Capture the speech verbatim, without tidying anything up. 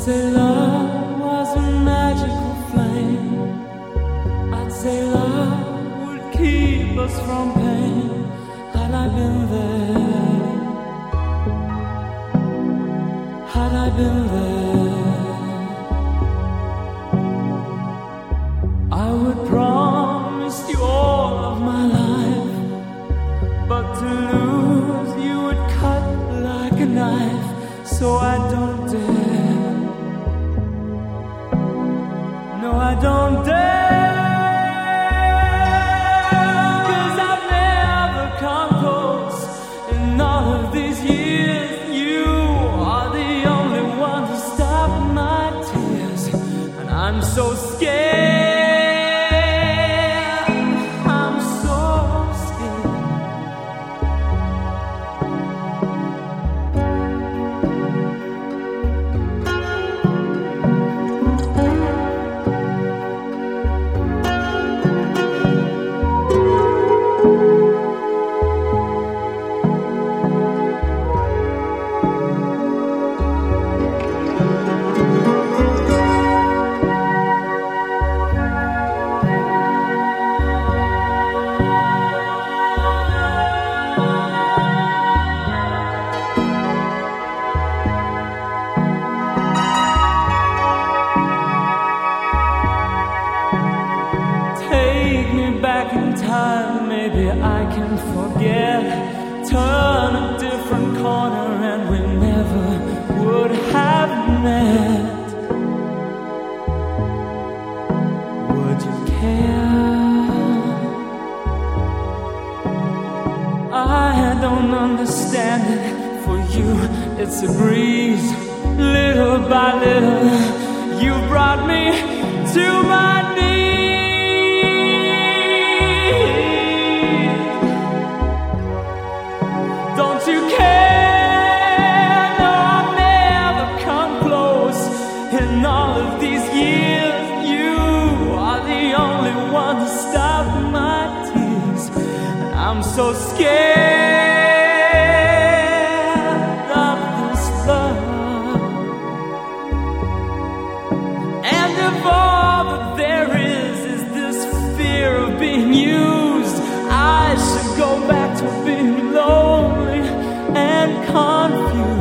say love was a magical flame. I'd say love would keep us from pain. Had I been there, had I been there, I would promise you all of my life. But to lose you would cut like a knife. So I don't dare, no I don't dare, 'cause I've never come close in all of these years. You are the only one to stop my tears, and I'm so scared. Back in time, maybe I can forget. Turn a different corner and we never would have met. Would you care? I don't understand it. For you, it's a breeze. Little by little, you brought me to my knees. Don't you care? No, I've never come close in all of these years. You are the only one to stop my tears, and I'm so scared of this love. And if all that there is is this fear of being used, I should go back to being lonely and confused.